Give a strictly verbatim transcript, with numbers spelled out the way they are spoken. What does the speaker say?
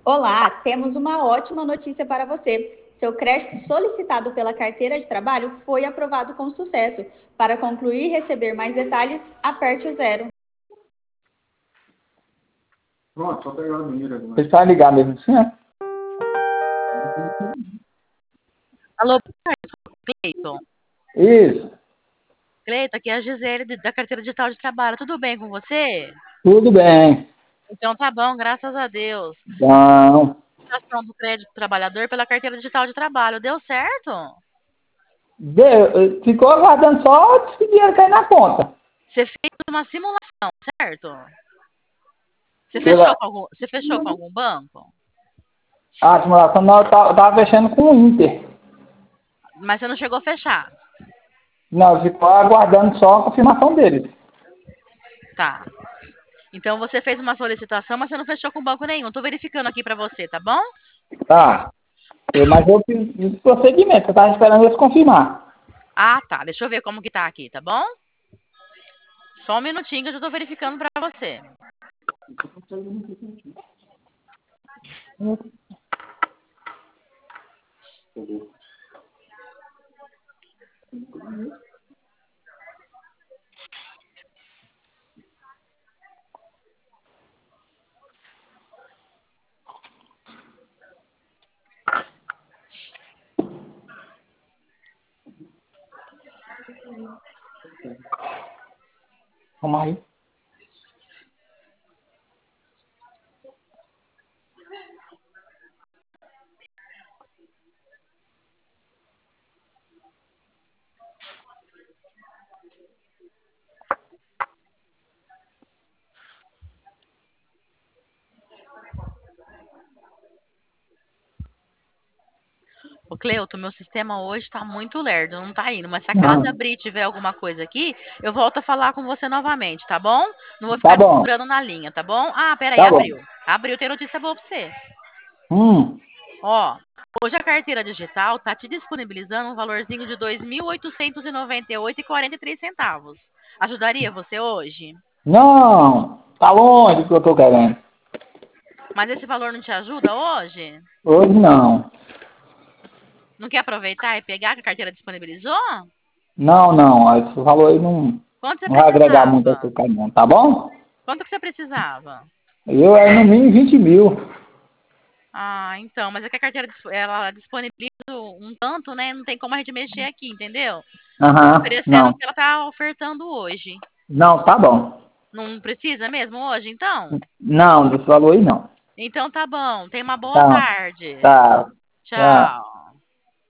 Olá, temos uma ótima notícia para você. Seu crédito solicitado pela carteira de trabalho foi aprovado com sucesso. Para concluir e receber mais detalhes, aperte o zero. Pronto, só pegar a banheira agora. Você vai ligar mesmo assim, né? Alô, Cleiton. Isso, Cleiton, aqui é a Gisele de- da carteira digital de trabalho. Tudo bem com você? tudo bem. Então tá bom, graças a Deus. Não, Ação do crédito do trabalhador pela carteira digital de trabalho. Deu certo? deu, ficou aguardando só esse dinheiro cair na conta. Você fez uma simulação, certo? Você Pela, fechou com algum, você fechou com algum banco? a simulação não, eu tava, eu tava fechando com o Inter. Mas você não chegou a fechar. Não, ficou aguardando só a confirmação deles. Tá. Então você fez uma solicitação, mas você não fechou com banco nenhum. Tô verificando aqui pra você, tá bom? Tá. Eu, mas eu fiz esse procedimento, eu tava esperando eles confirmar. Ah, tá. Deixa eu ver como que tá aqui, tá bom? Só um minutinho que eu já tô verificando pra você. Vamos aí. Ô, Cleuto, meu sistema hoje tá muito lerdo, não tá indo. Mas se a casa Não. abrir e tiver alguma coisa aqui, eu volto a falar com você novamente, tá bom? Não vou Tá ficar te bom, segurando na linha, tá bom? Ah, peraí, tá bom. abriu. Abriu, tem notícia boa pra você. Hum, Ó, hoje a carteira digital tá te disponibilizando um valorzinho de dois mil oitocentos e noventa e oito reais e quarenta e três centavos. Ajudaria você hoje? não, tá longe do que eu tô querendo. Mas esse valor não te ajuda hoje? Hoje não. Não quer aproveitar e pegar que a carteira disponibilizou? Não, não, esse valor aí não, Quanto você não vai agregar muito ao precisava? seu caminhão, tá bom? Quanto que você precisava? Eu é no mínimo vinte mil. Ah, então, mas é que a carteira dis- ela disponibiliza um tanto, né? Não tem como a gente mexer aqui, entendeu? Eu tô Aham, oferecendo o não. que ela tá ofertando hoje. Não, tá bom. Não precisa mesmo hoje, então? Não, desse valor aí não. Então tá bom. Tenha uma boa Tá, tarde. tá, Tchau. tá.